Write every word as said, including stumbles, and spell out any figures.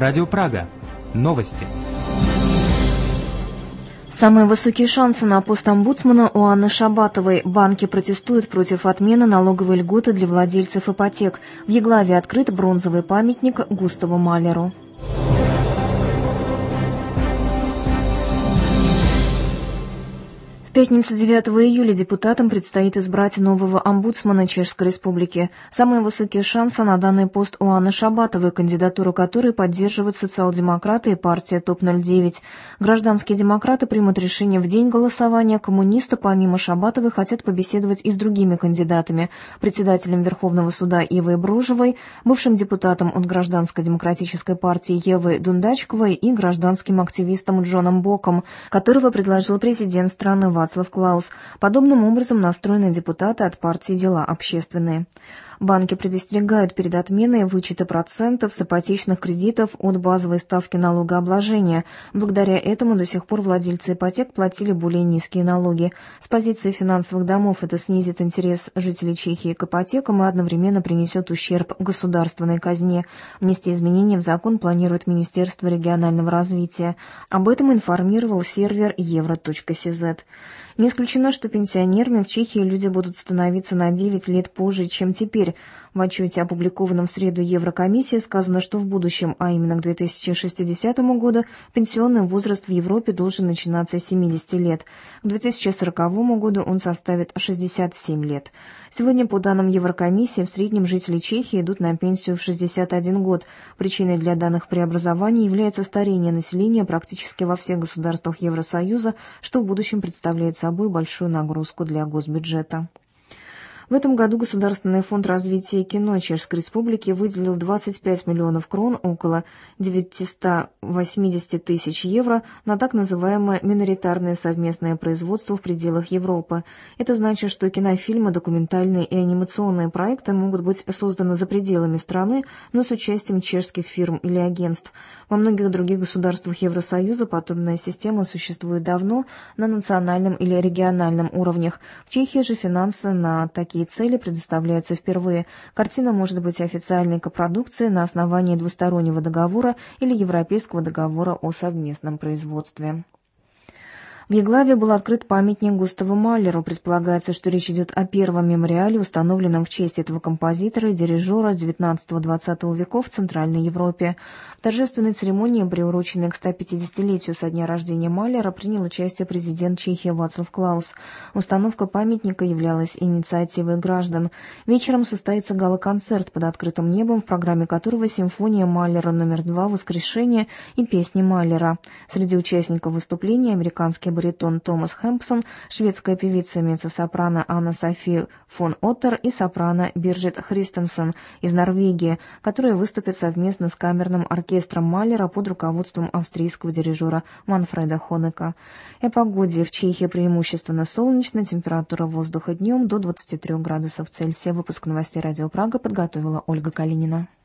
Радио Прага. Новости. Самые высокие шансы на пост омбудсмана у Анны Шабатовой. Банки протестуют против отмены налоговой льготы для владельцев ипотек. В Еглаве открыт бронзовый памятник Густаву Малеру. В пятницу девятого июля депутатам предстоит избрать нового омбудсмана Чешской Республики. Самые высокие шансы на данный пост у Анны Шабатовой, кандидатуру которой поддерживают социал-демократы и партия топ ноль девять. Гражданские демократы примут решение в день голосования. Коммунисты, помимо Шабатовой, хотят побеседовать и с другими кандидатами. Председателем Верховного суда Евой Брожевой, бывшим депутатом от Гражданско-демократической партии Евой Дундачковой и гражданским активистом Джоном Боком, которого предложил президент страны Вацлав Клаус. Подобным образом настроены депутаты от партии «Дела общественные». Банки предостерегают перед отменой вычета процентов с ипотечных кредитов от базовой ставки налогообложения. Благодаря этому до сих пор владельцы ипотек платили более низкие налоги. С позиции финансовых домов это снизит интерес жителей Чехии к ипотекам и одновременно принесет ущерб государственной казне. Внести изменения в закон планирует Министерство регионального развития. Об этом информировал сервер евро точка си зет. Не исключено, что пенсионерами в Чехии люди будут становиться на девять лет позже, чем теперь. В отчете, опубликованном в среду Еврокомиссии, сказано, что в будущем, а именно к две тысячи шестидесятому году, пенсионный возраст в Европе должен начинаться с семидесяти лет. К две тысячи сороковому году он составит шестьдесят семь лет. Сегодня, по данным Еврокомиссии, в среднем жители Чехии идут на пенсию в шестьдесят один год. Причиной для данных преобразований является старение населения практически во всех государствах Евросоюза, что в будущем представляет собой большую нагрузку для госбюджета. В этом году Государственный фонд развития кино Чешской Республики выделил двадцать пять миллионов крон, около девятьсот восемьдесят тысяч евро, на так называемое миноритарное совместное производство в пределах Европы. Это значит, что кинофильмы, документальные и анимационные проекты могут быть созданы за пределами страны, но с участием чешских фирм или агентств. Во многих других государствах Евросоюза подобная система существует давно на национальном или региональном уровнях. В Чехии же финансы на такие цели предоставляются впервые. Картина может быть официальной копродукцией на основании двустороннего договора или Европейского договора о совместном производстве. В Еглаве был открыт памятник Густаву Малеру. Предполагается, что речь идет о первом мемориале, установленном в честь этого композитора и дирижера девятнадцатого-двадцатого веков в Центральной Европе. В торжественной церемонии, приуроченной к ста пятидесятилетию со дня рождения Малера, принял участие президент Чехии Вацлав Клаус. Установка памятника являлась инициативой граждан. Вечером состоится гала-концерт под открытым небом, в программе которого симфония Малера номер два «Воскрешение» и песни Малера. Среди участников выступления американский баритон Томас Хэмпсон, шведская певица меццо-сопрано Анна Софи фон Оттер и сопрано Биржит Христенсен из Норвегии, которые выступят совместно с камерным оркестром Малера под руководством австрийского дирижера Манфреда Хонека. О погоде. В Чехии преимущественно солнечно, температура воздуха днем до двадцати трёх градусов Цельсия. Выпуск новостей Радио Прага подготовила Ольга Калинина.